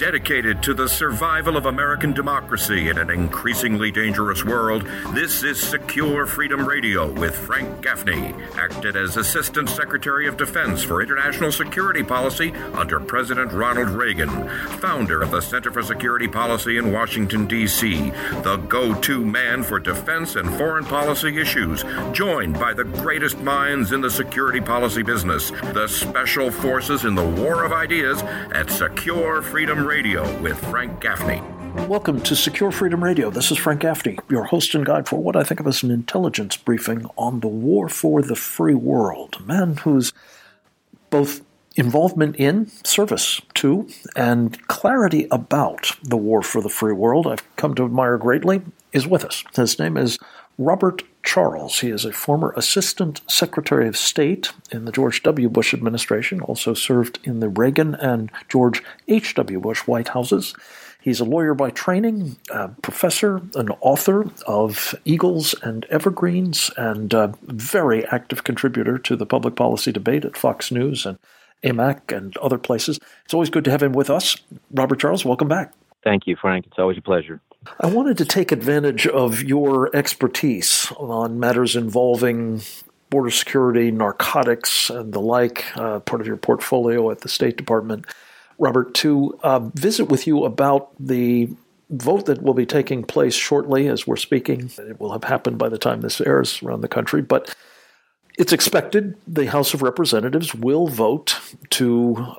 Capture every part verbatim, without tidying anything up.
Dedicated to the survival of American democracy in an increasingly dangerous world, this is Secure Freedom Radio with Frank Gaffney, acted as Assistant Secretary of Defense for International Security Policy under President Ronald Reagan, founder of the Center for Security Policy in Washington, D C, the go-to man for defense and foreign policy issues, joined by the greatest minds in the security policy business, the Special Forces in the War of Ideas, at Secure Freedom Radio with Frank Gaffney. Welcome to Secure Freedom Radio. This is Frank Gaffney, your host and guide for what I think of as an intelligence briefing on the war for the free world. A man whose both involvement in, service to, and clarity about the war for the free world I've come to admire greatly is with us. His name is Robert Charles. He is a former Assistant Secretary of State in the George W. Bush administration, also served in the Reagan and George H W. Bush White Houses. He's a lawyer by training, a professor, an author of Eagles and Evergreens, and a very active contributor to the public policy debate at Fox News and A M A C and other places. It's always good to have him with us. Robert Charles, welcome back. Thank you, Frank. It's always a pleasure. I wanted to take advantage of your expertise on matters involving border security, narcotics, and the like, uh, part of your portfolio at the State Department, Robert, to uh, visit with you about the vote that will be taking place shortly as we're speaking. It will have happened by the time this airs around the country, but it's expected the House of Representatives will vote to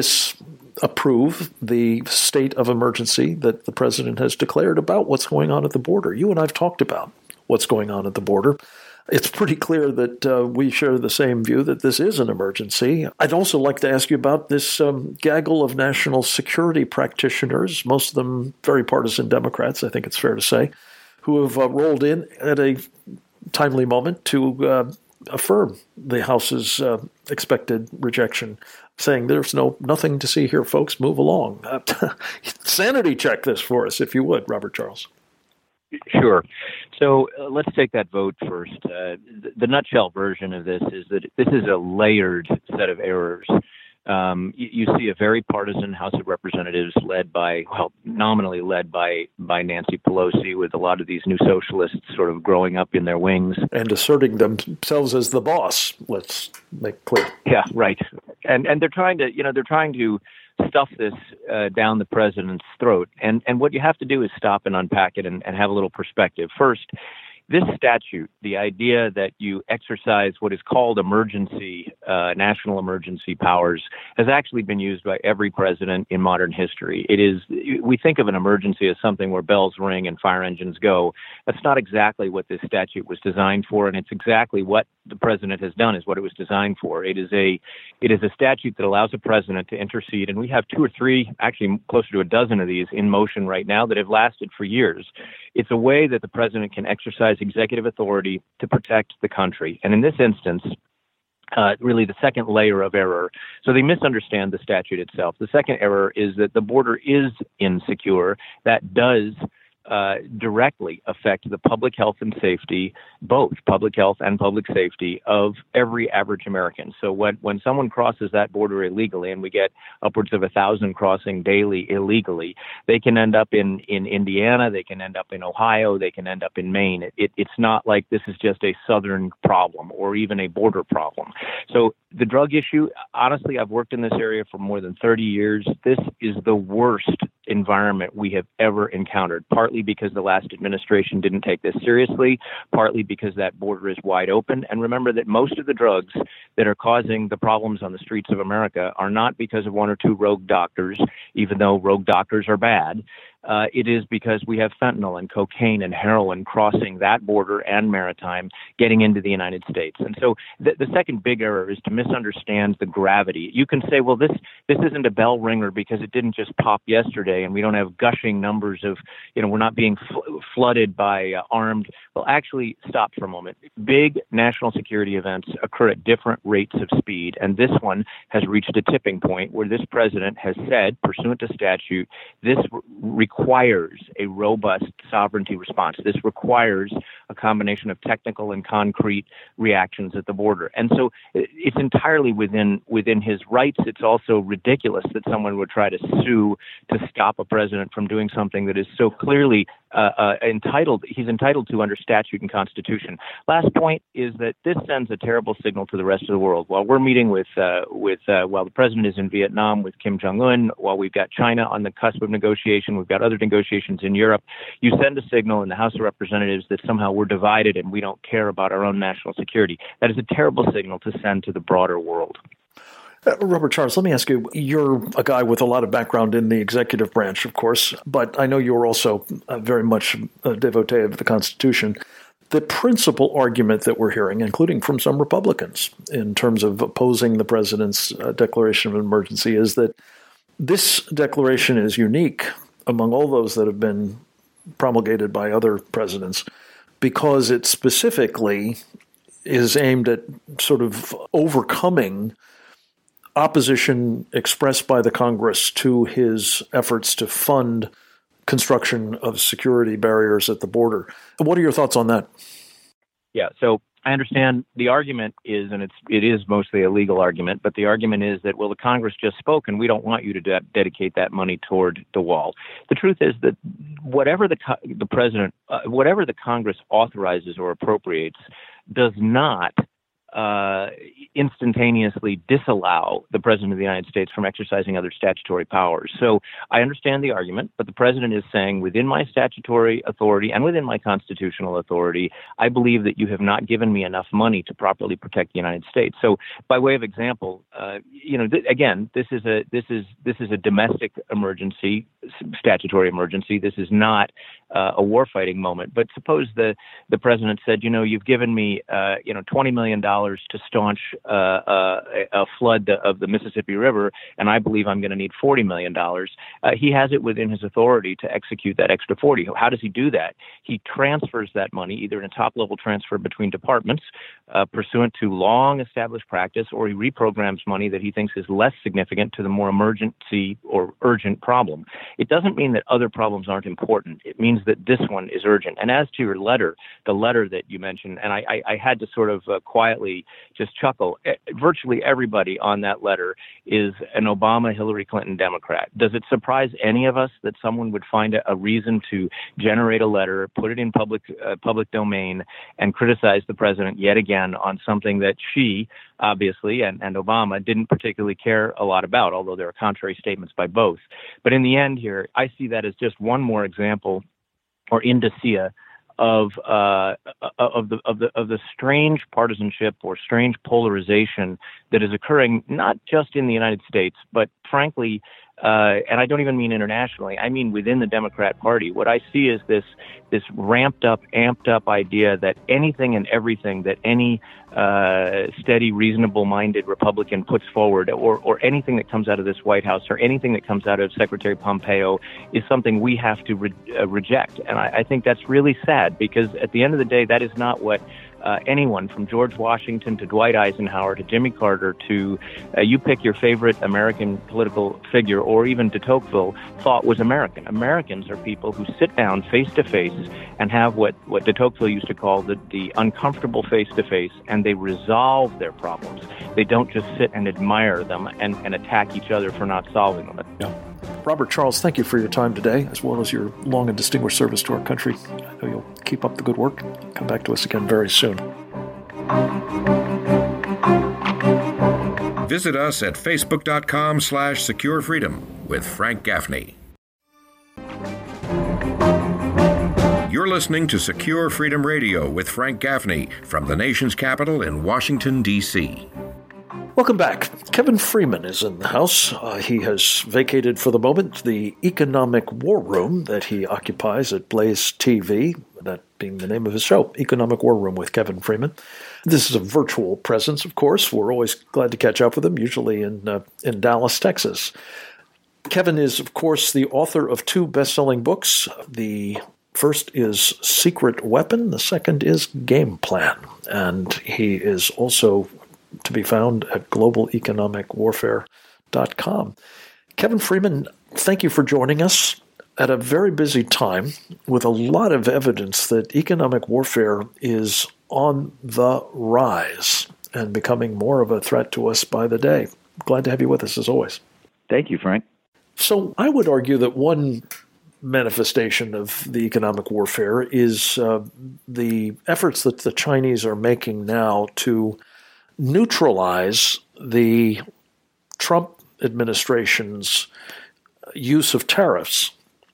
disapprove the state of emergency that the president has declared about what's going on at the border. You and I have talked about what's going on at the border. It's pretty clear that uh, we share the same view that this is an emergency. I'd also like to ask you about this um, gaggle of national security practitioners, most of them very partisan Democrats, I think it's fair to say, who have uh, rolled in at a timely moment to uh, affirm the House's uh, expected rejection, saying there's no nothing to see here, folks, move along. Uh, sanity check this for us, if you would, Robert Charles. Sure. So uh, let's take that vote first. Uh, the, the nutshell version of this is that this is a layered set of errors. Um, you, you see a very partisan House of Representatives led by, well, nominally led by, by Nancy Pelosi, with a lot of these new socialists sort of growing up in their wings. And asserting themselves as the boss, let's make clear. Yeah, right. And and they're trying to, you know, they're trying to stuff this uh, down the president's throat. And, and what you have to do is stop and unpack it and, and have a little perspective. First, this statute, the idea that you exercise what is called emergency, uh, national emergency powers, has actually been used by every president in modern history. It is, we think of an emergency as something where bells ring and fire engines go. That's not exactly what this statute was designed for, and it's exactly what the president has done is what it was designed for. It is a, it is a statute that allows a president to intercede, and we have two or three, actually closer to a dozen of these in motion right now that have lasted for years. It's a way that the president can exercise executive authority to protect the country. And in this instance, uh, really the second layer of error. So they misunderstand the statute itself. The second error is that the border is insecure. That does Uh, directly affect the public health and safety, both public health and public safety of every average American. So when, when someone crosses that border illegally, and we get upwards of a thousand crossing daily illegally, they can end up in, in Indiana, they can end up in Ohio, they can end up in Maine. It, it, it's not like this is just a southern problem or even a border problem. So the drug issue, honestly, I've worked in this area for more than thirty years. This is the worst environment we have ever encountered, partly because the last administration didn't take this seriously, partly because that border is wide open. And remember that most of the drugs that are causing the problems on the streets of America are not because of one or two rogue doctors, even though rogue doctors are bad. Uh, it is because we have fentanyl and cocaine and heroin crossing that border and maritime, getting into the United States. And so the, the second big error is to misunderstand the gravity. You can say, well, this this isn't a bell ringer because it didn't just pop yesterday, and we don't have gushing numbers of, you know, we're not being fl- flooded by uh, armed. Well, actually, stop for a moment. Big national security events occur at different rates of speed, and this one has reached a tipping point where this president has said, pursuant to statute, this requires requires a robust sovereignty response. This requires a combination of technical and concrete reactions at the border. And so it's entirely within within his rights. It's also ridiculous that someone would try to sue to stop a president from doing something that is so clearly uh, uh, entitled, he's entitled to under statute and constitution. Last point is that this sends a terrible signal to the rest of the world. While we're meeting with, uh, with uh, while the president is in Vietnam with Kim Jong-un, while we've got China on the cusp of negotiation, we've got other negotiations in Europe, you send a signal in the House of Representatives that somehow we're divided and we don't care about our own national security. That is a terrible signal to send to the broader world. Uh, Robert Charles, let me ask you, you're a guy with a lot of background in the executive branch, of course, but I know you're also uh, very much a devotee of the Constitution. The principal argument that we're hearing, including from some Republicans, in terms of opposing the president's uh, declaration of emergency, is that this declaration is unique among all those that have been promulgated by other presidents because it specifically is aimed at sort of overcoming opposition expressed by the Congress to his efforts to fund construction of security barriers at the border. What are your thoughts on that? Yeah, so I understand the argument is, and it's it is mostly a legal argument, but the argument is that, well, the Congress just spoke, and we don't want you to de- dedicate that money toward the wall. The truth is that whatever the co- the president, uh, whatever the Congress authorizes or appropriates, does not Uh, instantaneously disallow the President of the United States from exercising other statutory powers. So I understand the argument, but the President is saying within my statutory authority and within my constitutional authority, I believe that you have not given me enough money to properly protect the United States. So by way of example, uh, you know, th- again, this is a this is this is a domestic emergency, statutory emergency. This is not uh, a warfighting moment. But suppose the the President said, you know, you've given me, uh, you know, twenty million dollars to staunch uh, uh, a flood of the Mississippi River, and I believe I'm going to need forty million dollars. Uh, he has it within his authority to execute that extra forty. How does he do that? He transfers that money either in a top-level transfer between departments, uh, pursuant to long-established practice, or he reprograms money that he thinks is less significant to the more emergency or urgent problem. It doesn't mean that other problems aren't important. It means that this one is urgent. And as to your letter, the letter that you mentioned, and I, I, I had to sort of uh, quietly just chuckle. Virtually everybody on that letter is an Obama, Hillary Clinton Democrat. Does it surprise any of us that someone would find a, a reason to generate a letter, put it in public uh, public domain, and criticize the president yet again on something that she, obviously, and, and Obama didn't particularly care a lot about, although there are contrary statements by both. But in the end here, I see that as just one more example or indicia of uh, of the of the of the strange partisanship or strange polarization that is occurring not just in the United States, but frankly, uh, and I don't even mean internationally. I mean within the Democrat Party. What I see is this this ramped up, amped up idea that anything and everything that any uh, steady, reasonable-minded Republican puts forward, or or anything that comes out of this White House, or anything that comes out of Secretary Pompeo, is something we have to re- uh, reject. And I, I think that's really sad, because at the end of the day, that is not what Uh, anyone from George Washington to Dwight Eisenhower to Jimmy Carter to uh, you pick your favorite American political figure, or even de Tocqueville, thought was American. Americans are people who sit down face to face and have what, what de Tocqueville used to call the, the uncomfortable face to face, and they resolve their problems. They don't just sit and admire them and, and attack each other for not solving them. Yeah. Robert Charles, thank you for your time today, as well as your long and distinguished service to our country. I know you'll keep up the good work. Come back to us again very soon. Visit us at facebook.com slash secure freedom with Frank Gaffney. You're listening to Secure Freedom Radio with Frank Gaffney from the nation's capital in Washington, D C Welcome back. Kevin Freeman is in the house. Uh, he has vacated for the moment the economic war room that he occupies at Blaze T V, that being the name of his show, Economic War Room with Kevin Freeman. This is a virtual presence, of course. We're always glad to catch up with him, usually in uh, in Dallas, Texas. Kevin is, of course, the author of two best-selling books. The first is Secret Weapon. The second is Game Plan. And he is also to be found at global economic warfare dot com. Kevin Freeman, thank you for joining us. at a very busy time with a lot of evidence that economic warfare is on the rise and becoming more of a threat to us by the day. Glad to have you with us as always. Thank you, Frank. So I would argue that one manifestation of the economic warfare is uh, the efforts that the Chinese are making now to neutralize the Trump administration's use of tariffs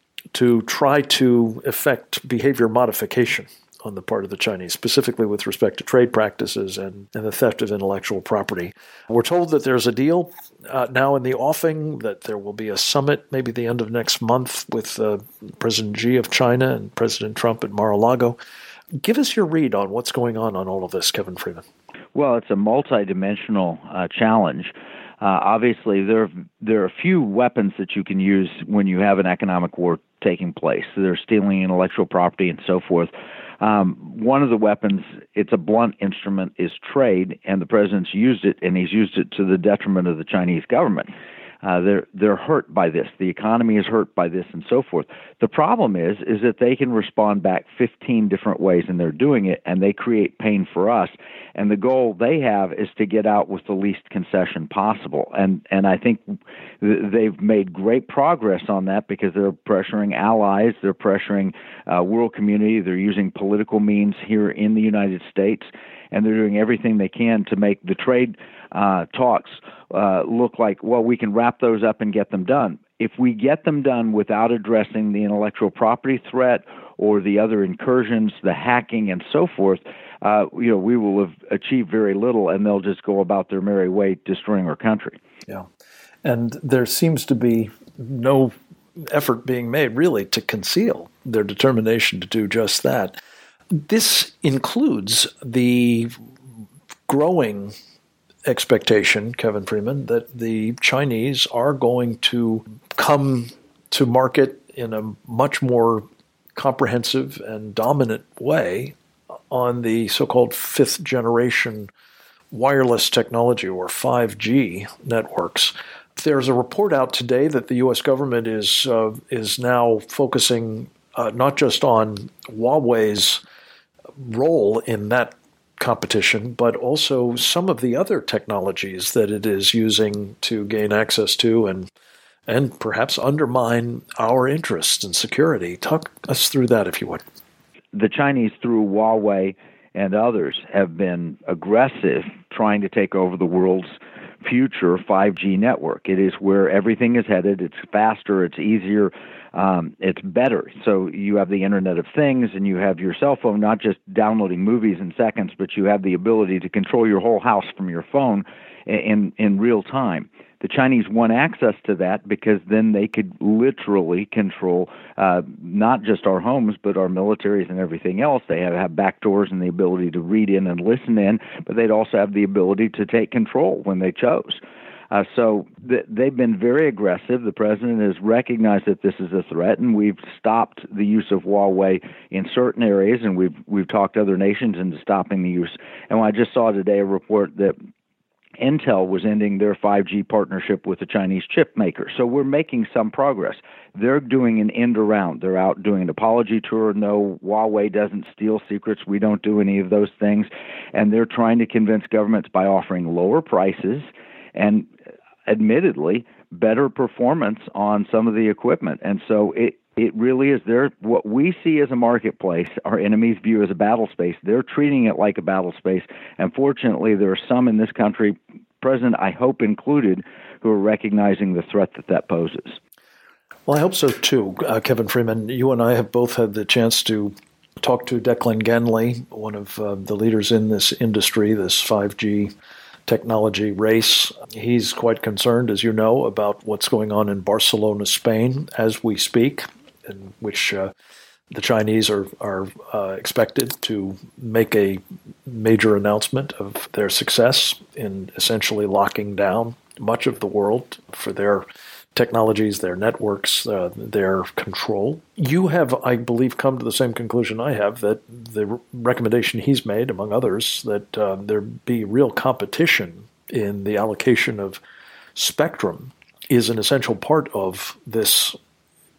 to try to effect behavior modification on the part of the Chinese, specifically with respect to trade practices and, and the theft of intellectual property. We're told that there's a deal uh, now in the offing, that there will be a summit maybe the end of next month with uh, President Xi of China and President Trump at Mar-a-Lago. Give us your read on what's going on on all of this, Kevin Freeman. Well, it's a multidimensional uh, challenge. Uh, obviously, there there are a few weapons that you can use when you have an economic war taking place. They're stealing intellectual property and so forth. Um, one of the weapons, it's a blunt instrument, is trade, and the president's used it, and he's used it to the detriment of the Chinese government. Uh, they're they're hurt by this. The economy is hurt by this, and so forth. The problem is is that they can respond back fifteen different ways, and they're doing it, and they create pain for us. And the goal they have is to get out with the least concession possible. And and I think th- they've made great progress on that because they're pressuring allies, they're pressuring uh, world community, they're using political means here in the United States, and they're doing everything they can to make the trade uh, talks uh, look like, well, we can wrap those up and get them done. If we get them done without addressing the intellectual property threat or the other incursions, the hacking and so forth, uh, you know, we will have achieved very little, and they'll just go about their merry way destroying our country. Yeah. And there seems to be no effort being made, really, to conceal their determination to do just that. This includes the growing expectation, Kevin Freeman, that the Chinese are going to come to market in a much more comprehensive and dominant way on the so-called fifth generation wireless technology, or five G networks. There's a report out today that the U S government is uh, is now focusing uh, not just on Huawei's role in that competition, but also some of the other technologies that it is using to gain access to and and perhaps undermine our interests and security. Talk us through that, if you would. The Chinese, through Huawei and others, have been aggressive trying to take over the world's future five G network. It is where everything is headed. It's faster, it's easier, um, it's better. So you have the Internet of Things, and you have your cell phone, not just downloading movies in seconds, but you have the ability to control your whole house from your phone in, in real time. The Chinese want access to that because then they could literally control uh, not just our homes, but our militaries and everything else. They have, have back doors and the ability to read in and listen in, but they'd also have the ability to take control when they chose. Uh, so th- they've been very aggressive. The president has recognized that this is a threat, and we've stopped the use of Huawei in certain areas, and we've we've talked other nations into stopping the use. And I just saw today a report that Intel was ending their five G partnership with the Chinese chip maker. So we're making some progress. They're doing an end around. They're out doing an apology tour. No, Huawei doesn't steal secrets. We don't do any of those things. And they're trying to convince governments by offering lower prices and, admittedly, better performance on some of the equipment. And so it It really is their, what we see as a marketplace, our enemies view as a battle space. They're treating it like a battle space. And fortunately, there are some in this country, President, I hope included, who are recognizing the threat that that poses. Well, I hope so too, uh, Kevin Freeman. You and I have both had the chance to talk to Declan Ganley, one of uh, the leaders in this industry, this five G technology race. He's quite concerned, as you know, about what's going on in Barcelona, Spain, as we speak, in which uh, the Chinese are, are uh, expected to make a major announcement of their success in essentially locking down much of the world for their technologies, their networks, uh, their control. You have, I believe, come to the same conclusion I have, that the recommendation he's made, among others, that uh, there be real competition in the allocation of spectrum is an essential part of this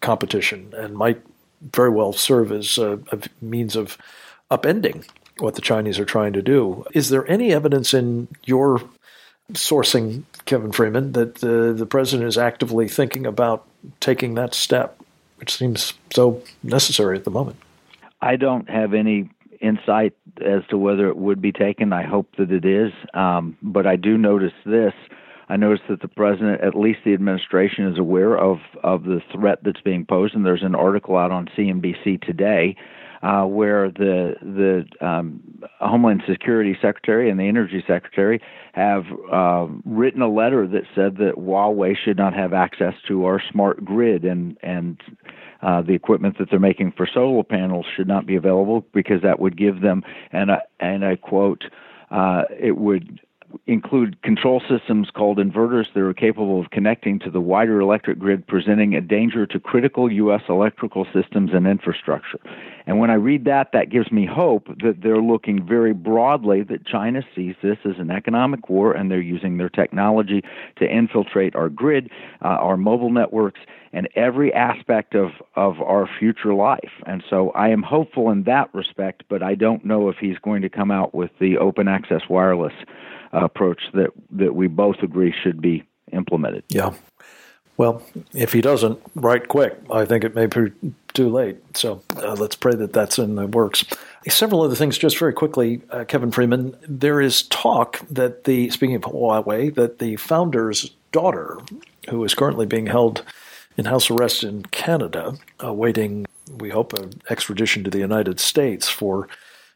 competition and might very well serve as a, a means of upending what the Chinese are trying to do. Is there any evidence in your sourcing, Kevin Freeman, that uh, the president is actively thinking about taking that step, which seems so necessary at the moment? I don't have any insight as to whether it would be taken. I hope that it is. Um, but I do notice this. I notice that the president, at least the administration, is aware of, of the threat that's being posed. And there's an article out on C N B C today uh, where the the um, Homeland Security Secretary and the Energy Secretary have uh, written a letter that said that Huawei should not have access to our smart grid, and and uh, the equipment that they're making for solar panels should not be available because that would give them, and I, and I quote, uh, it would include control systems called inverters that are capable of connecting to the wider electric grid, presenting a danger to critical U S electrical systems and infrastructure. And when I read that, that gives me hope that they're looking very broadly, that China sees this as an economic war, and they're using their technology to infiltrate our grid, uh, our mobile networks, and every aspect of, of our future life. And so I am hopeful in that respect, but I don't know if he's going to come out with the open access wireless uh, approach that, that we both agree should be implemented. Yeah. Well, if he doesn't, right quick, I think it may be too late. So uh, let's pray that that's in the works. Several other things, just very quickly, uh, Kevin Freeman. There is talk that the, speaking of Huawei, that the founder's daughter, who is currently being held in house arrest in Canada, awaiting, we hope, an extradition to the United States for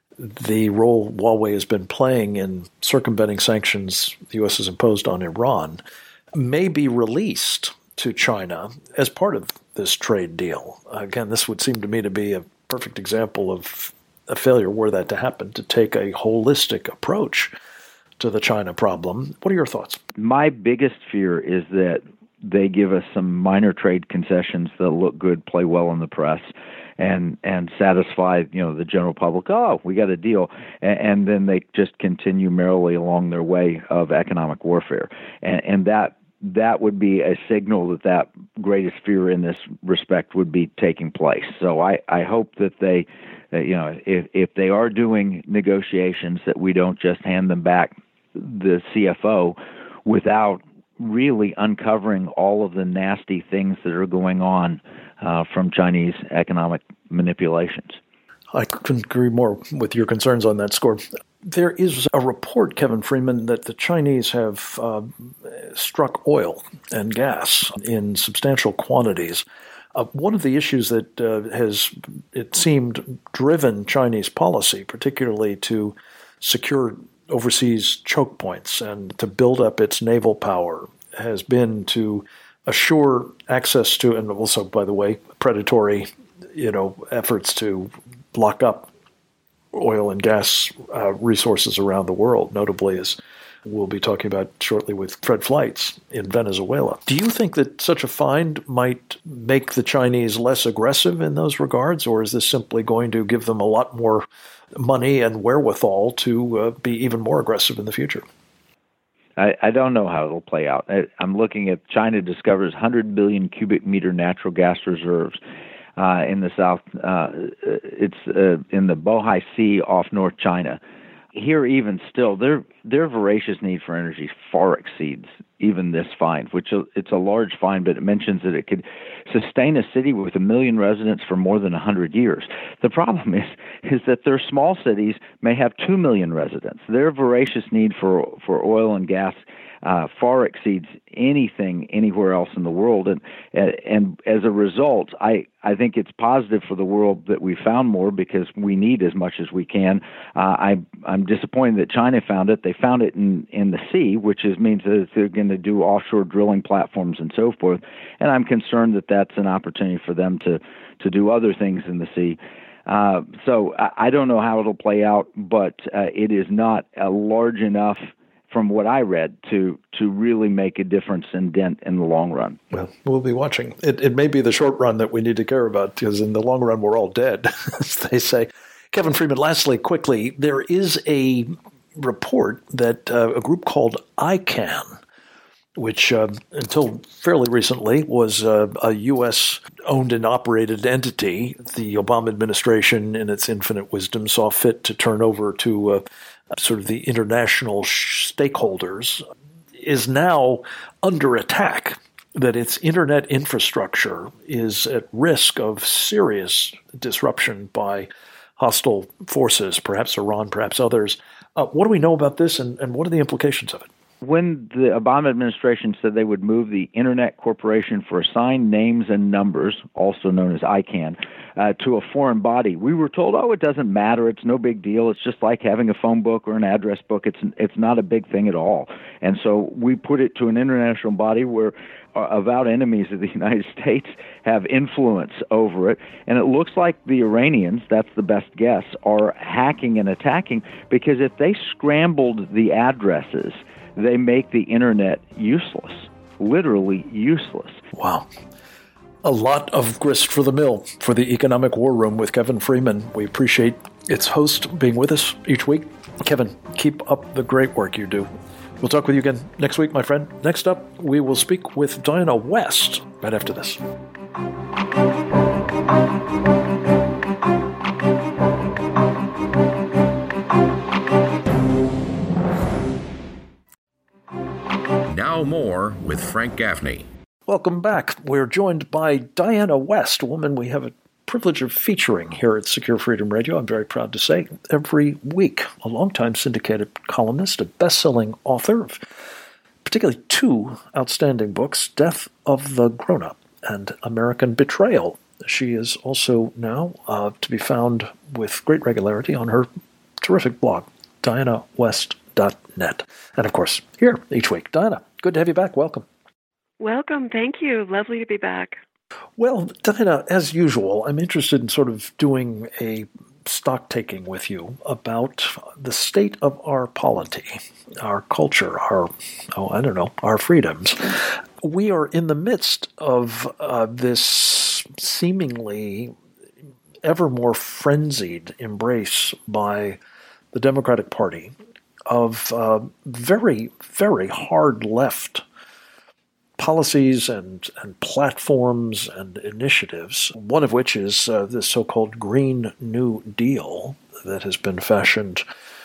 the role Huawei has been playing in circumventing sanctions the U S has imposed on Iran, may be released to China as part of this trade deal. Again, this would seem to me to be a perfect example of a failure, were that to happen, to take a holistic approach to the China problem. What are your thoughts? My biggest fear is that they give us some minor trade concessions that look good, play well in the press, and and satisfy, you know, the general public. Oh, we got a deal, and, and then they just continue merrily along their way of economic warfare, and, and that that would be a signal that that greatest fear in this respect would be taking place. So I, I hope that they, uh, you know, if if they are doing negotiations, that we don't just hand them back the C F O without really uncovering all of the nasty things that are going on uh, from Chinese economic manipulations. I couldn't agree more with your concerns on that score. There is a report, Kevin Freeman, that the Chinese have uh, struck oil and gas in substantial quantities. Uh, one of the issues that uh, has, it seemed, driven Chinese policy, particularly to secure overseas choke points and to build up its naval power, has been to assure access to, and also, by the way, predatory, you know, efforts to lock up oil and gas uh, resources around the world, notably, as we'll be talking about shortly with Fred Fleitz in Venezuela. Do you think that such a find might make the Chinese less aggressive in those regards, or is this simply going to give them a lot more money and wherewithal to uh, be even more aggressive in the future? I, I don't know how it'll play out. I, I'm looking at China discovers one hundred billion cubic meter natural gas reserves uh, in the south. Uh, it's uh, in the Bohai Sea off North China. Here, even still, their their voracious need for energy far exceeds even this find, which it's a large find, but it mentions that it could sustain a city with a million residents for more than one hundred years. The problem is is that their small cities may have two million residents. Their voracious need for for oil and gas uh, far exceeds anything anywhere else in the world, and and as a result, I I think it's positive for the world that we found more because we need as much as we can. Uh, I I'm disappointed that China found it. They found it in in the sea, which is means that they're going to do offshore drilling platforms and so forth. And I'm concerned that that's an opportunity for them to to do other things in the sea. Uh, so I, I don't know how it'll play out, but uh, it is not uh, large enough, from what I read, to to really make a difference and dent in the long run. Well, we'll be watching. It, it may be the short run that we need to care about, because in the long run, we're all dead, as they say. Kevin Freeman, lastly, quickly, there is a report that uh, a group called I CAN which uh, until fairly recently was uh, a U S-owned and operated entity. The Obama administration, in its infinite wisdom, saw fit to turn over to uh, sort of the international sh- stakeholders, is now under attack, that its internet infrastructure is at risk of serious disruption by hostile forces, perhaps Iran, perhaps others. Uh, what do we know about this, and, and what are the implications of it? When the Obama administration said they would move the Internet Corporation for Assigned Names and Numbers, also known as I CANN, uh, to a foreign body, we were told, oh, it doesn't matter. It's no big deal. It's just like having a phone book or an address book. It's it's not a big thing at all. And so we put it to an international body where avowed enemies of the United States have influence over it. And it looks like the Iranians, that's the best guess, are hacking and attacking, because if they scrambled the addresses, they make the internet useless, literally useless. Wow. A lot of grist for the mill for the Economic War Room with Kevin Freeman. We appreciate its host being with us each week. Kevin, keep up the great work you do. We'll talk with you again next week, my friend. Next up, we will speak with Diana West right after this. Now more with Frank Gaffney. Welcome back. We're joined by Diana West, a woman we have a privilege of featuring here at Secure Freedom Radio, I'm very proud to say, every week. A longtime syndicated columnist, a best-selling author of particularly two outstanding books, Death of the Grown-Up and American Betrayal. She is also now uh, to be found with great regularity on her terrific blog, diana west dot net. And, of course, here each week. Diana, good to have you back. Welcome. Welcome. Thank you. Lovely to be back. Well, Diana, as usual, I'm interested in sort of doing a stock-taking with you about the state of our polity, our culture, our, oh, I don't know, our freedoms. We are in the midst of uh, this seemingly ever more frenzied embrace by the Democratic Party of uh, very, very hard left policies and, and platforms and initiatives, one of which is uh, this so-called Green New Deal that has been fashioned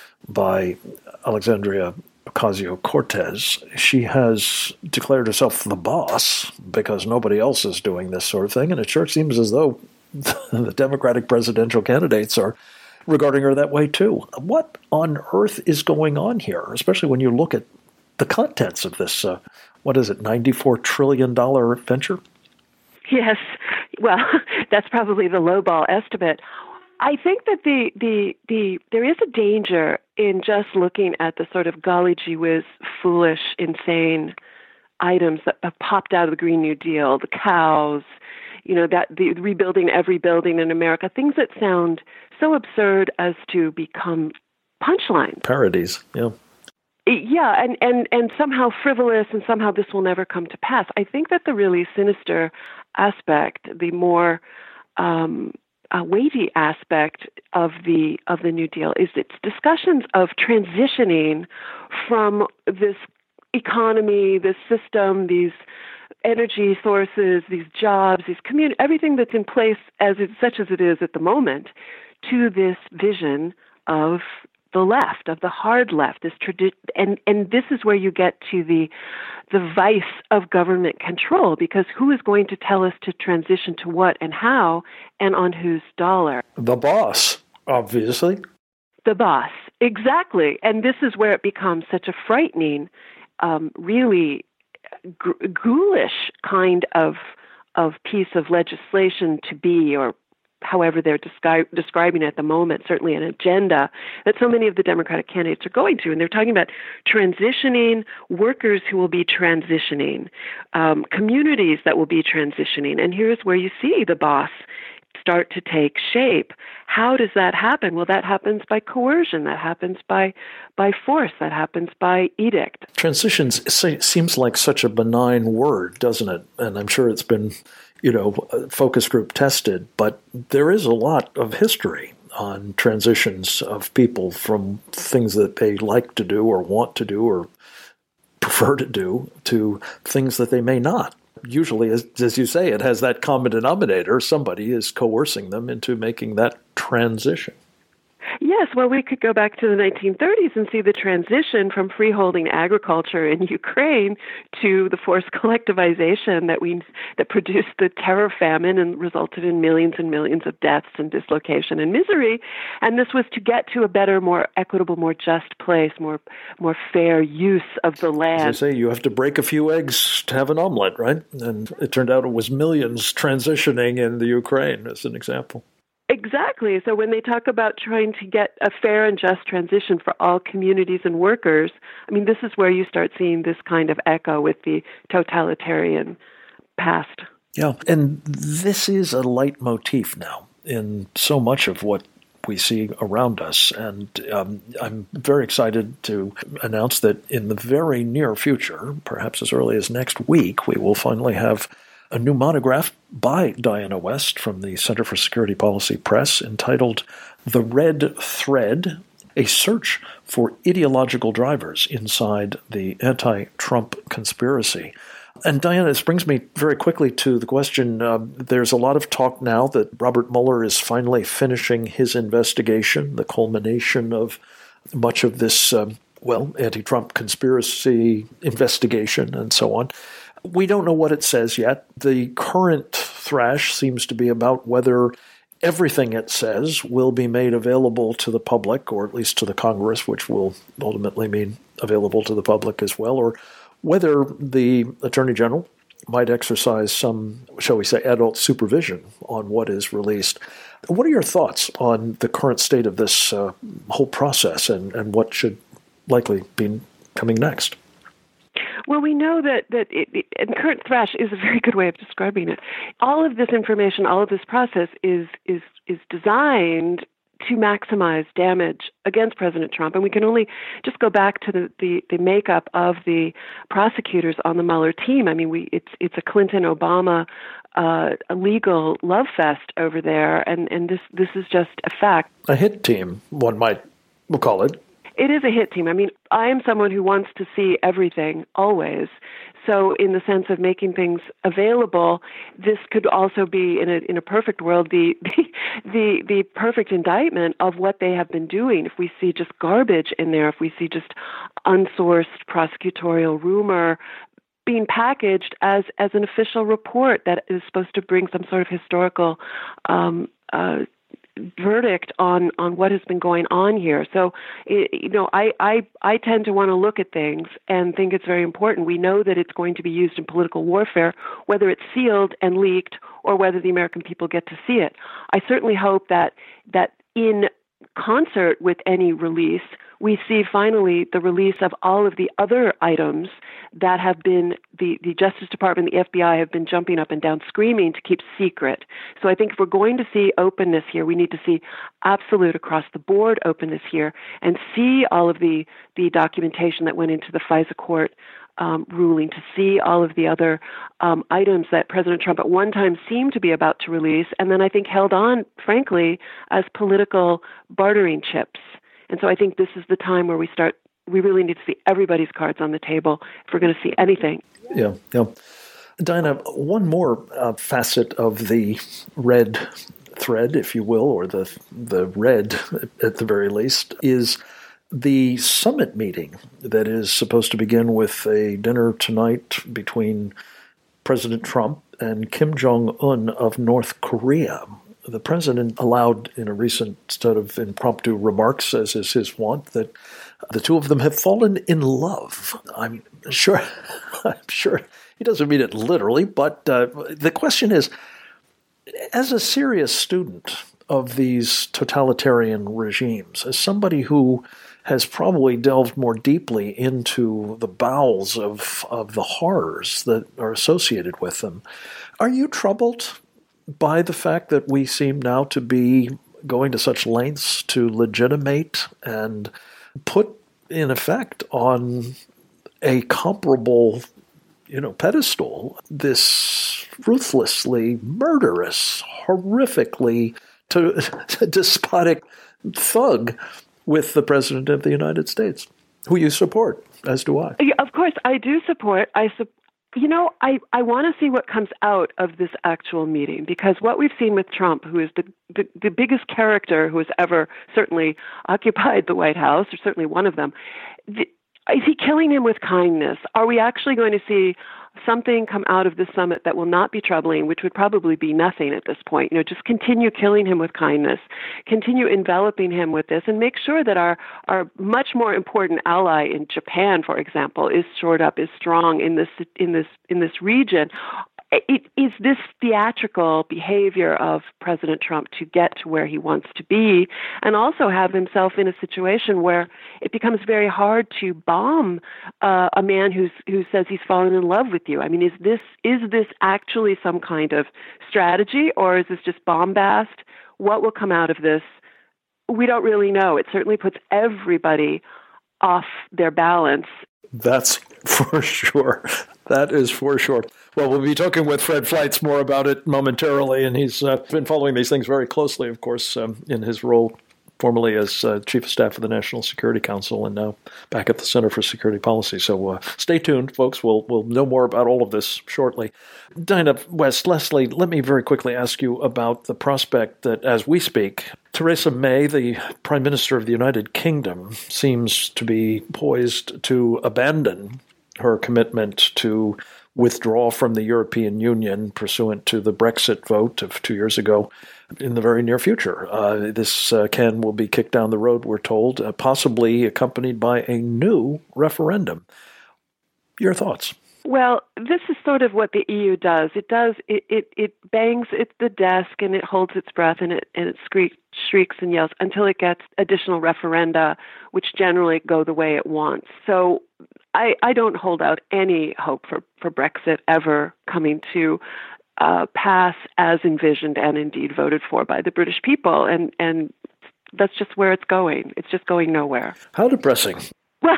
by Alexandria Ocasio-Cortez. She has declared herself the boss because nobody else is doing this sort of thing, and it sure seems as though the Democratic presidential candidates are regarding her that way too. What on earth is going on here, especially when you look at the contents of this, uh, what is it, ninety-four trillion dollars venture? Yes. Well, that's probably the lowball estimate. I think that the, the, the there is a danger in just looking at the sort of golly gee whiz, foolish, insane items that have popped out of the Green New Deal, the cows, you know, that the rebuilding every building in America, things that sound so absurd as to become punchlines. Parodies, yeah. Yeah, and, and, and somehow frivolous, and somehow this will never come to pass. I think that the really sinister aspect, the more um, uh, weighty aspect of the of the New Deal, is its discussions of transitioning from this economy, this system, these energy sources, these jobs, these community, everything that's in place as it, such as it is at the moment, to this vision of the left, of the hard left, this tradi- and and this is where you get to the the vice of government control, because who is going to tell us to transition to what and how and on whose dollar? The boss, obviously. The boss, exactly. And this is where it becomes such a frightening, um, really g- ghoulish kind of of piece of legislation to be, or however they're descri- describing it at the moment, certainly an agenda that so many of the Democratic candidates are going to. And they're talking about transitioning, workers who will be transitioning, um, communities that will be transitioning. And here's where you see the boss start to take shape. How does that happen? Well, that happens by coercion. That happens by by force. That happens by edict. Transitions seems like such a benign word, doesn't it? And I'm sure it's been, you know, focus group tested, but there is a lot of history on transitions of people from things that they like to do or want to do or prefer to do to things that they may not. Usually, as, as you say, it has that common denominator. Somebody is coercing them into making that transition. Yes, well, we could go back to the nineteen thirties and see the transition from freeholding agriculture in Ukraine to the forced collectivization that we that produced the terror famine and resulted in millions and millions of deaths and dislocation and misery. And this was to get to a better, more equitable, more just place, more more fair use of the land. As I say, you have to break a few eggs to have an omelet, right? And it turned out it was millions transitioning in the Ukraine, as an example. Exactly. So when they talk about trying to get a fair and just transition for all communities and workers, I mean, this is where you start seeing this kind of echo with the totalitarian past. Yeah, and this is a leitmotif now in so much of what we see around us. And um, I'm very excited to announce that in the very near future, perhaps as early as next week, we will finally have a new monograph by Diana West from the Center for Security Policy Press entitled The Red Thread, a search for ideological drivers inside the anti-Trump conspiracy. And Diana, this brings me very quickly to the question, uh, there's a lot of talk now that Robert Mueller is finally finishing his investigation, the culmination of much of this, um, well, anti-Trump conspiracy investigation and so on. We don't know what it says yet. The current thrash seems to be about whether everything it says will be made available to the public, or at least to the Congress, which will ultimately mean available to the public as well, or whether the Attorney General might exercise some, shall we say, adult supervision on what is released. What are your thoughts on the current state of this uh, whole process and, and what should likely be coming next? Well, we know that, that it, it, and current thrash is a very good way of describing it. All of this information, all of this process is is is designed to maximize damage against President Trump. And we can only just go back to the, the, the makeup of the prosecutors on the Mueller team. I mean, we it's it's a Clinton-Obama uh, legal love fest over there, and, and this this is just a fact. A hit team, one might we'll call it. It is a hit team. I mean, I am someone who wants to see everything always. So in the sense of making things available, this could also be, in a in a perfect world, the, the the the perfect indictment of what they have been doing. If we see just garbage in there, if we see just unsourced prosecutorial rumor being packaged as, as an official report that is supposed to bring some sort of historical um, uh verdict on, on what has been going on here. So, it, you know, I, I I tend to want to look at things and think it's very important. We know that it's going to be used in political warfare, whether it's sealed and leaked or whether the American people get to see it. I certainly hope that that in concert with any release, we see finally the release of all of the other items that have been, the, the Justice Department, the F B I have been jumping up and down screaming to keep secret. So I think if we're going to see openness here, we need to see absolute across the board openness here and see all of the, the documentation that went into the FISA court Um, ruling, to see all of the other um, items that President Trump at one time seemed to be about to release, and then I think held on, frankly, as political bartering chips. And so I think this is the time where we start, we really need to see everybody's cards on the table if we're going to see anything. Yeah, yeah. Diana, one more uh, facet of the red thread, if you will, or the the red at the very least, is the summit meeting that is supposed to begin with a dinner tonight between President Trump and Kim Jong-un of North Korea. The president allowed in a recent set of impromptu remarks, as is his wont, that the two of them have fallen in love. I'm sure, I'm sure he doesn't mean it literally, but uh, the question is, as a serious student of these totalitarian regimes, as somebody who has probably delved more deeply into the bowels of, of the horrors that are associated with them. Are you troubled by the fact that we seem now to be going to such lengths to legitimate and put in effect on a comparable, you know, pedestal this ruthlessly murderous, horrifically to, to despotic thug with the President of the United States? who you support, as do I. Yeah, of course, I do support. I support. You know, I, I want to see what comes out of this actual meeting, because what we've seen with Trump, who is the, the, the biggest character who has ever certainly occupied the White House, or certainly one of them, the, is he killing him with kindness? Are we actually going to see something come out of this summit that will not be troubling, which would probably be nothing at this point? You know, just continue killing him with kindness, continue enveloping him with this, and make sure that our, our much more important ally in Japan, for example, is shored up, is strong in this in this in this region. It is this theatrical behavior of President Trump to get to where he wants to be, and also have himself in a situation where it becomes very hard to bomb uh, a man who's who says he's fallen in love with you. I mean, is this is this actually some kind of strategy, or is this just bombast? What will come out of this? We don't really know. It certainly puts everybody off their balance. That's for sure. That is for sure. Well, we'll be talking with Fred Fleitz more about it momentarily, and he's uh, been following these things very closely, of course, um, in his role formerly as uh, Chief of Staff of the National Security Council and now back at the Center for Security Policy. So uh, stay tuned, folks. We'll, we'll know more about all of this shortly. Dinah West, Leslie, let me very quickly ask you about the prospect that, as we speak, Theresa May, the Prime Minister of the United Kingdom, seems to be poised to abandon her commitment to withdraw from the European Union pursuant to the Brexit vote of two years ago in the very near future. Uh, this uh, can will be kicked down the road, we're told, uh, possibly accompanied by a new referendum. Your thoughts? Well, this is sort of what the E U does. It does it it, it bangs at the desk and it holds its breath and it and it shrieks, shrieks and yells until it gets additional referenda, which generally go the way it wants. So I, I don't hold out any hope for, for Brexit ever coming to uh, pass as envisioned and indeed voted for by the British people. And, and that's just where it's going. It's just going nowhere. How depressing. Well,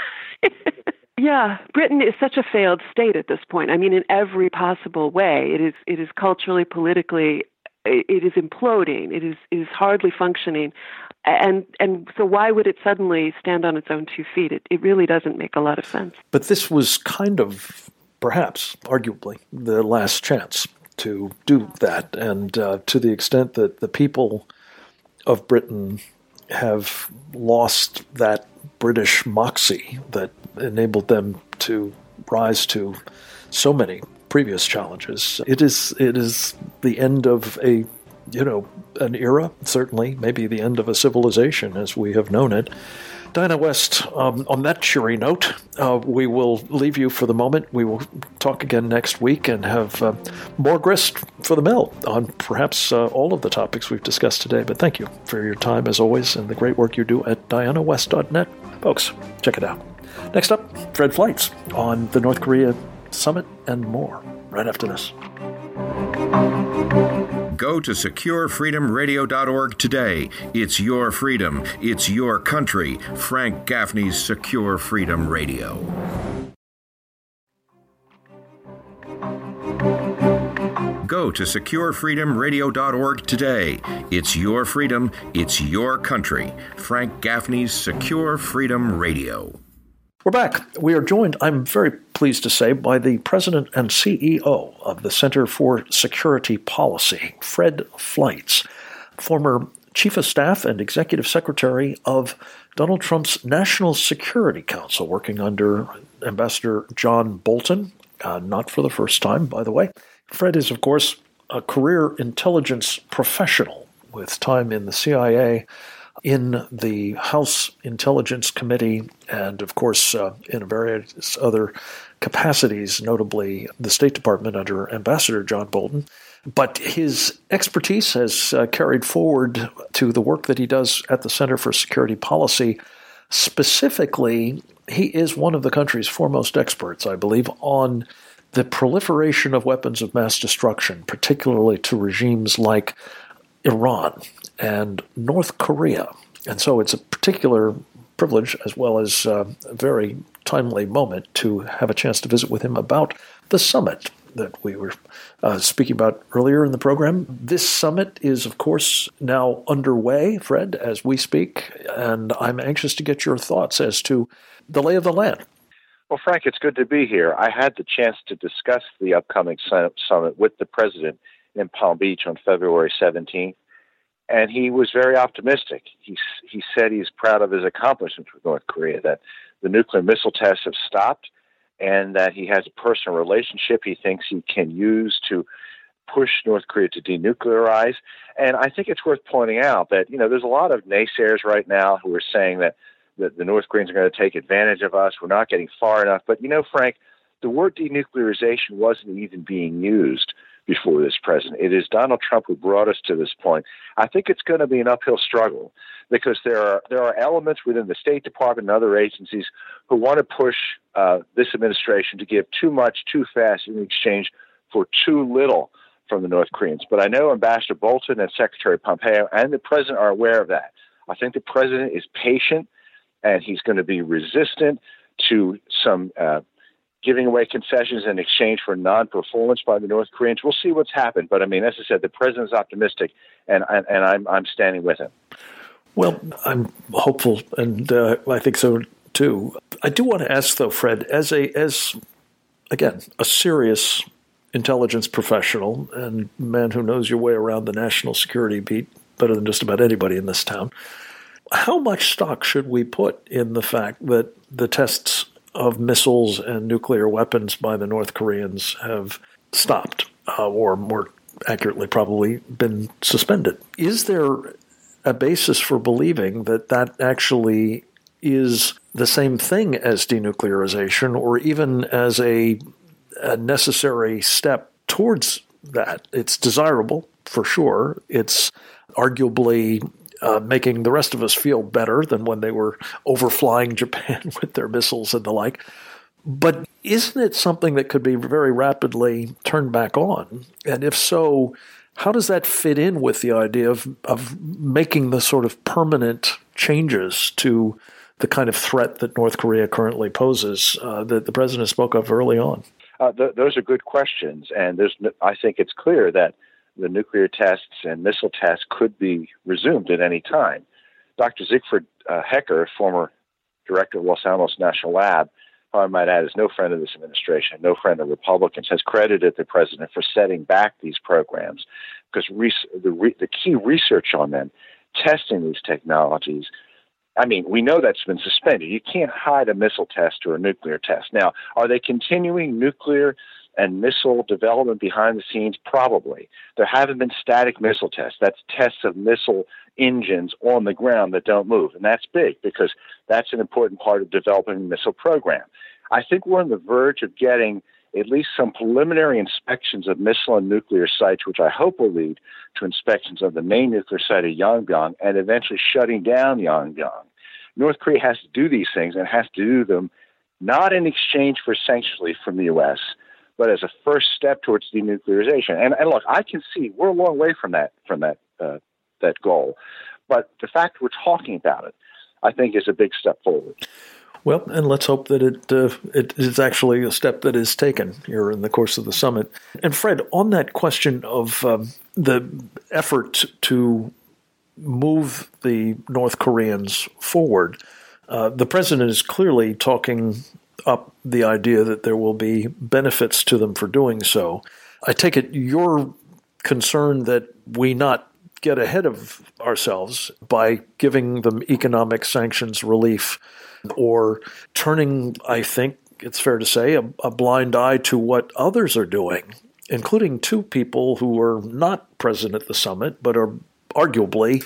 yeah, Britain is such a failed state at this point. I mean, in every possible way. It is it is culturally, politically, it is imploding. It is it is hardly functioning. And and so why would it suddenly stand on its own two feet? It, it really doesn't make a lot of sense. But this was kind of, perhaps, arguably, the last chance to do that. And uh, to the extent that the people of Britain have lost that British moxie that enabled them to rise to so many previous challenges, it is it is the end of a you know, an era, certainly, maybe the end of a civilization as we have known it. Dinah West, um, on that cheery note, uh, we will leave you for the moment. We will talk again next week and have uh, more grist for the mill on perhaps uh, all of the topics we've discussed today. But thank you for your time, as always, and the great work you do at diana west dot net. Folks, check it out. Next up, Fred Fleitz on the North Korea summit and more, right after this. Go to secure freedom radio dot org today. It's your freedom. It's your country. Frank Gaffney's Secure Freedom Radio. Go to secure freedom radio dot org today. It's your freedom. It's your country. Frank Gaffney's Secure Freedom Radio. We're back. We are joined, I'm very pleased to say, by the President and C E O of the Center for Security Policy, Fred Fleitz, former Chief of Staff and Executive Secretary of Donald Trump's National Security Council, working under Ambassador John Bolton, uh, not for the first time, by the way. Fred is, of course, a career intelligence professional with time in the C I A, in the House Intelligence Committee, and, of course, uh, in various other capacities, notably the State Department under Ambassador John Bolton. But his expertise has uh, carried forward to the work that he does at the Center for Security Policy. Specifically, he is one of the country's foremost experts, I believe, on the proliferation of weapons of mass destruction, particularly to regimes like Iran and North Korea. And so it's a particular privilege, as well as uh, a very timely moment, to have a chance to visit with him about the summit that we were uh, speaking about earlier in the program. This summit is, of course, now underway, Fred, as we speak, and I'm anxious to get your thoughts as to the lay of the land. Well, Frank, it's good to be here. I had the chance to discuss the upcoming summit with the president in Palm Beach on February seventeenth, and he was very optimistic. He, he said he's proud of his accomplishments with North Korea, that the nuclear missile tests have stopped, and that he has a personal relationship he thinks he can use to push North Korea to denuclearize. And I think it's worth pointing out that, you know, there's a lot of naysayers right now who are saying that that the North Koreans are going to take advantage of us. We're not getting far enough. But, you know, Frank, the word denuclearization wasn't even being used before this president. It is Donald Trump who brought us to this point. I think it's going to be an uphill struggle because there are there are elements within the State Department and other agencies who want to push uh, this administration to give too much, too fast in exchange for too little from the North Koreans. But I know Ambassador Bolton and Secretary Pompeo and the president are aware of that. I think the president is patient, and he's going to be resistant to some uh, giving away concessions in exchange for non-performance by the North Koreans. We'll see what's happened. But, I mean, as I said, the president's optimistic, and, and, and I'm, I'm standing with him. Well, I'm hopeful, and uh, I think so, too. I do want to ask, though, Fred, as a as, again, a serious intelligence professional and man who knows your way around the national security beat better than just about anybody in this town, how much stock should we put in the fact that the tests of missiles and nuclear weapons by the North Koreans have stopped, uh, or more accurately, probably been suspended? Is there a basis for believing that that actually is the same thing as denuclearization, or even as a, a necessary step towards that? It's desirable, for sure. It's arguably Uh, making the rest of us feel better than when they were overflying Japan with their missiles and the like. But isn't it something that could be very rapidly turned back on? And if so, how does that fit in with the idea of, of making the sort of permanent changes to the kind of threat that North Korea currently poses uh, that the president spoke of early on? Uh, th- those are good questions. And there's, I think it's clear that the nuclear tests and missile tests could be resumed at any time. Doctor Siegfried uh, Hecker, former director of Los Alamos National Lab, who I might add is no friend of this administration, no friend of Republicans, has credited the president for setting back these programs because re- the, re- the key research on them, testing these technologies, I mean, we know that's been suspended. You can't hide a missile test or a nuclear test. Now, are they continuing nuclear and missile development behind the scenes? Probably. There haven't been static missile tests. That's tests of missile engines on the ground that don't move. And that's big because that's an important part of developing a missile program. I think we're on the verge of getting at least some preliminary inspections of missile and nuclear sites, which I hope will lead to inspections of the main nuclear site of Yongbyon and eventually shutting down Yongbyon. North Korea has to do these things and has to do them not in exchange for sanctions relief from the U S, but as a first step towards denuclearization. And, and look, I can see we're a long way from that from that uh, that goal. But the fact we're talking about it, I think, is a big step forward. Well, and let's hope that it uh, it is actually a step that is taken here in the course of the summit. And Fred, on that question of um, the effort to move the North Koreans forward, uh, the president is clearly talking up the idea that there will be benefits to them for doing so. I take it you're concerned that we not get ahead of ourselves by giving them economic sanctions relief or turning, I think it's fair to say, a, a blind eye to what others are doing, including two people who are not present at the summit but are arguably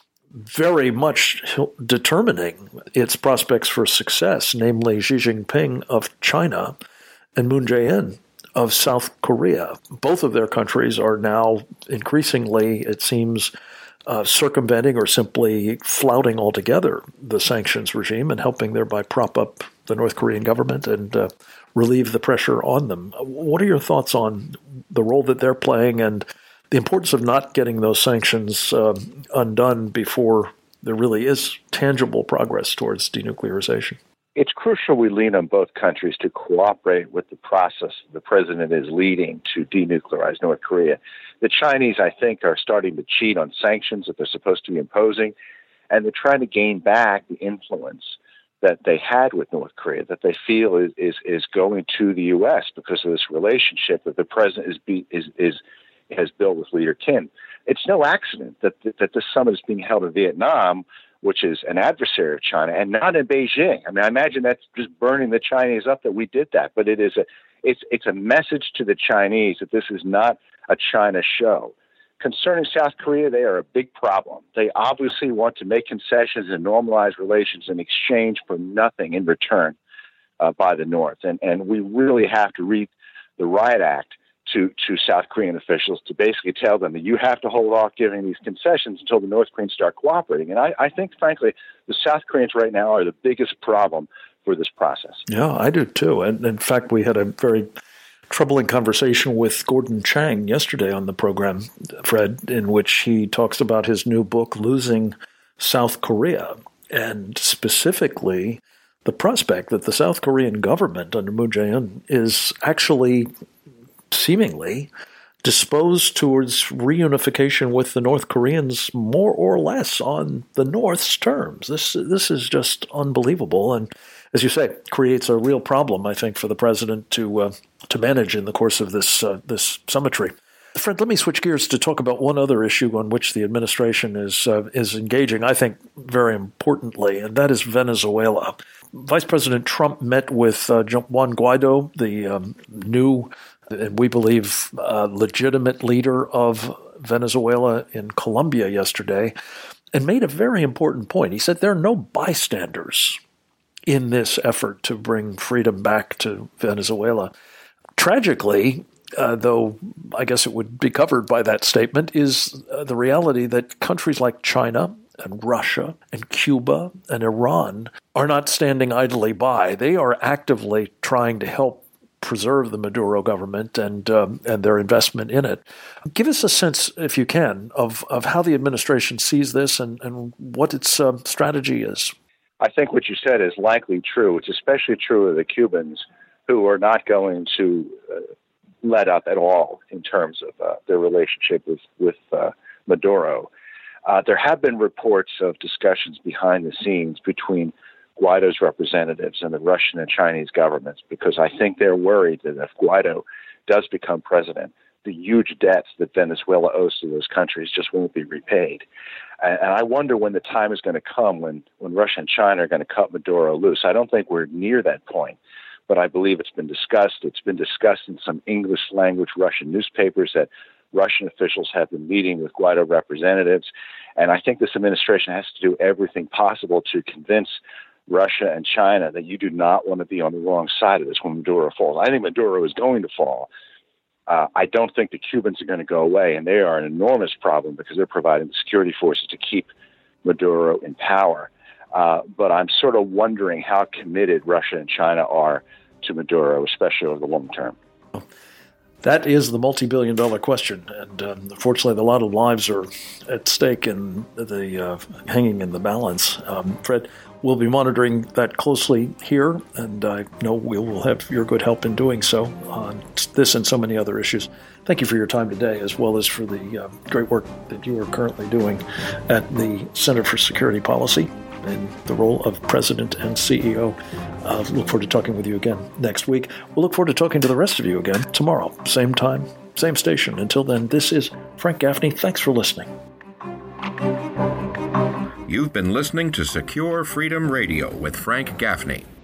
very much determining its prospects for success, namely Xi Jinping of China and Moon Jae-in of South Korea. Both of their countries are now increasingly, it seems, uh, circumventing or simply flouting altogether the sanctions regime and helping thereby prop up the North Korean government and uh, relieve the pressure on them. What are your thoughts on the role that they're playing and the importance of not getting those sanctions uh, undone before there really is tangible progress towards denuclearization? it's crucial we lean on both countries to cooperate with the process the president is leading to denuclearize North Korea. The Chinese, I think, are starting to cheat on sanctions that they're supposed to be imposing, and they're trying to gain back the influence that they had with North Korea, that they feel is is, is going to the U S because of this relationship that the president is be, is is has built with Leader Kim. It's no accident that that this summit is being held in Vietnam, which is an adversary of China, and not in Beijing. I mean, I imagine that's just burning the Chinese up that we did that. But it is a it's it's a message to the Chinese that this is not a China show. Concerning South Korea, they are a big problem. They obviously want to make concessions and normalize relations in exchange for nothing in return uh, by the North. And and we really have to read the Riot Act to, to South Korean officials to basically tell them that you have to hold off giving these concessions until the North Koreans start cooperating. And I, I think, frankly, the South Koreans right now are the biggest problem for this process. Yeah, I do too. And in fact, we had a very troubling conversation with Gordon Chang yesterday on the program, Fred, in which he talks about his new book, Losing South Korea, and specifically the prospect that the South Korean government under Moon Jae-in is actually seemingly disposed towards reunification with the North Koreans more or less on the North's terms. This this is just unbelievable, and as you say, creates a real problem, I think, for the president to uh, to manage in the course of this uh, this summitry. Fred, let me switch gears to talk about one other issue on which the administration is uh, is engaging, I think, very importantly, and that is Venezuela. Vice President Trump met with uh, Juan Guaido, the um, new and we believe uh, legitimate leader of Venezuela in Colombia yesterday, and made a very important point. He said there are no bystanders in this effort to bring freedom back to Venezuela. Tragically, uh, though I guess it would be covered by that statement, is uh, the reality that countries like China and Russia and Cuba and Iran are not standing idly by. They are actively trying to help preserve the Maduro government and um, and their investment in it. Give us a sense, if you can, of, of how the administration sees this and, and what its uh, strategy is. I think what you said is likely true. It's especially true of the Cubans, who are not going to uh, let up at all in terms of uh, their relationship with, with uh, Maduro. Uh, there have been reports of discussions behind the scenes between Guaido's representatives and the Russian and Chinese governments, because I think they're worried that if Guaido does become president, the huge debts that Venezuela owes to those countries just won't be repaid. And, and I wonder when the time is going to come when, when Russia and China are going to cut Maduro loose. I don't think we're near that point, but I believe it's been discussed. It's been discussed in some English language Russian newspapers that Russian officials have been meeting with Guaido representatives. And I think this administration has to do everything possible to convince Russia and China that you do not want to be on the wrong side of this when Maduro falls. I think Maduro is going to fall. Uh, I don't think the Cubans are going to go away, and they are an enormous problem because they're providing the security forces to keep Maduro in power. Uh, but I'm sort of wondering how committed Russia and China are to Maduro, especially over the long term. That is the multi-billion dollar question, and um, unfortunately, a lot of lives are at stake and the uh, hanging in the balance. Um, Fred, we'll be monitoring that closely here, and I know we will have your good help in doing so on this and so many other issues. Thank you for your time today, as well as for the uh, great work that you are currently doing at the Center for Security Policy in the role of president and C E O. Uh, look forward to talking with you again next week. We'll look forward to talking to the rest of you again tomorrow, same time, same station. Until then, this is Frank Gaffney. Thanks for listening. You've been listening to Secure Freedom Radio with Frank Gaffney.